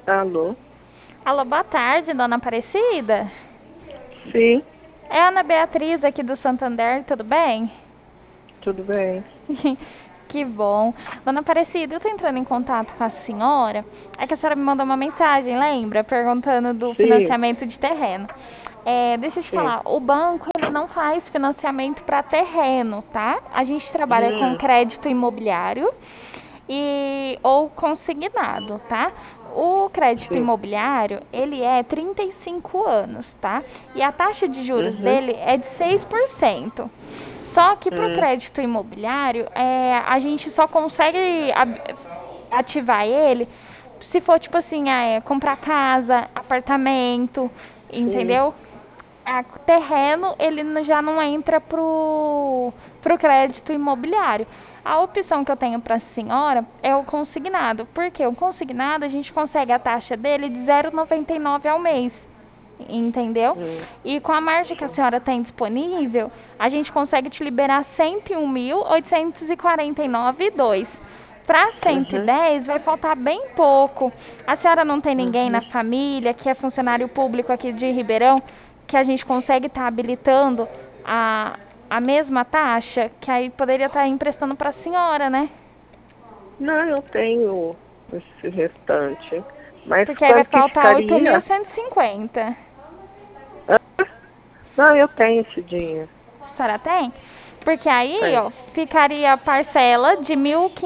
Alô? Alô, boa tarde, dona Aparecida. Sim, É a Ana Beatriz aqui do Santander, tudo bem? tudo bem. Que bom. Dona Aparecida, eu tô entrando em contato com a senhora. É que a senhora me mandou uma mensagem, lembra? Perguntando do Sim, financiamento de terreno. Deixa eu te sim. falar, o banco ele não faz financiamento para terreno, tá? A gente trabalha com Hum, crédito imobiliário ou consignado, tá? O crédito sim. imobiliário, ele é 35 anos, tá? E a taxa de juros Uhum, dele é de 6%. Só que para o hum, crédito imobiliário, a gente só consegue ativar ele se for tipo assim, comprar casa, apartamento, sim. entendeu? Terreno, ele já não entra pro crédito imobiliário. A opção que eu tenho para a senhora é o consignado, porque o consignado a gente consegue a taxa dele de 0,99 ao mês, entendeu? Hum, E com a margem que a sim. senhora tem disponível, a gente consegue te liberar 101.849,2. Para Uhum, 110 vai faltar bem pouco. A senhora não tem ninguém uhum. na família que é funcionário público aqui de Ribeirão que a gente consegue estar habilitando a, a mesma taxa, que aí poderia estar emprestando para a senhora, né? Não, eu tenho esse restante. Mas Porque aí vai quanto que faltar ficaria? 8.150. Hã? Não, eu tenho esse dinheiro. A senhora tem? Porque aí, Tem. ó, ficaria a parcela de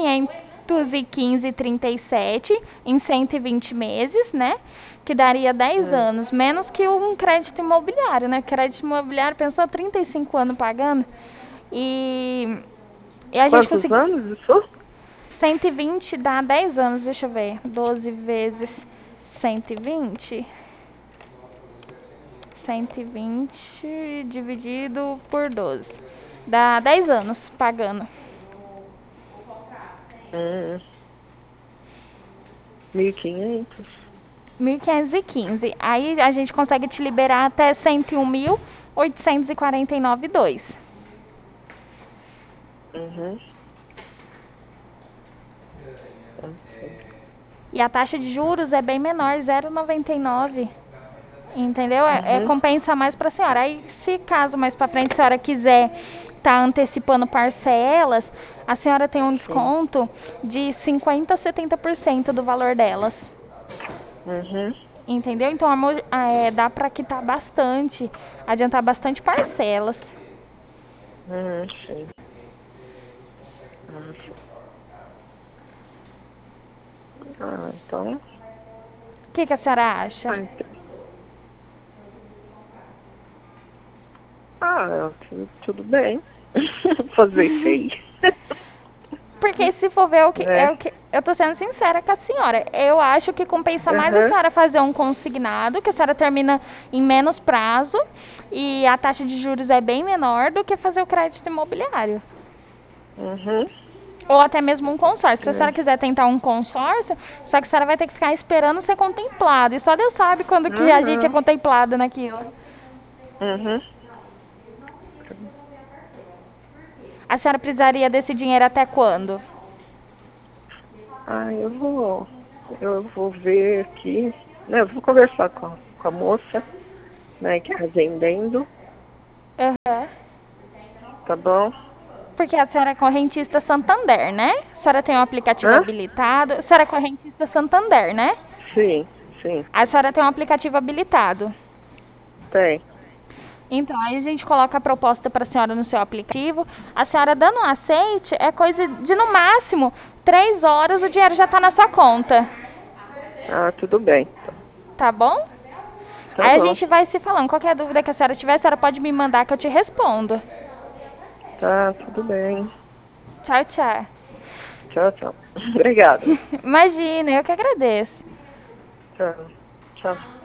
1.515,37 em 120 meses, né? Que daria 10 Hum. anos, menos que um crédito imobiliário, né? Crédito imobiliário, pensou 35 anos pagando. E, e a gente Quantos conseguiu. anos isso? 120 dá 10 anos, deixa eu ver. 12 vezes 120. 120 dividido por 12. Dá 10 anos pagando. Hum, 1.500. 1.515. Aí a gente consegue te liberar até 101.849,2. Uhum, tá, sim. E a taxa de juros é bem menor, 0,99. Entendeu? Uhum, Compensa mais para a senhora. Aí, se caso mais para frente a senhora quiser estar antecipando parcelas, a senhora tem um sim. desconto de 50 a 70% do valor delas. Uhum, Entendeu? Então, amor, dá para quitar bastante, adiantar bastante parcelas. sim. Ah, sim. Então. O que a senhora acha? Ah, tudo bem. Fazer isso aí. Porque se for ver Né? o que eu tô sendo sincera com a senhora, eu acho que compensa mais a Aham, senhora fazer um consignado, que a senhora termina em menos prazo e a taxa de juros é bem menor do que fazer o crédito imobiliário. uhum, Ou até mesmo um consórcio. Se a é. senhora quiser tentar um consórcio, só que a senhora vai ter que ficar esperando ser contemplado. E só Deus sabe quando que a gente é Aham, contemplado naquilo. uhum. A senhora precisaria desse dinheiro até quando? Ah, eu vou ver aqui, né? Eu vou conversar com a moça, né, que é vendendo, Aham. tá bom? Porque a senhora é correntista Santander, né? A senhora tem um aplicativo Hã? habilitado. A senhora é correntista Santander, né? Sim, sim, A senhora tem um aplicativo habilitado. tem. Então, aí a gente coloca a proposta para a senhora no seu aplicativo. A senhora dando um aceite, é coisa de no máximo 3 horas o dinheiro já está na sua conta. Ah, tudo bem. Tá bom? Tá Aí a bom. gente vai se falando. Qualquer dúvida que a senhora pode me mandar que eu te respondo. Tá, tudo bem. Tchau, tchau. Tchau, tchau. Obrigada. Imagina, eu que agradeço. Tchau. Tchau.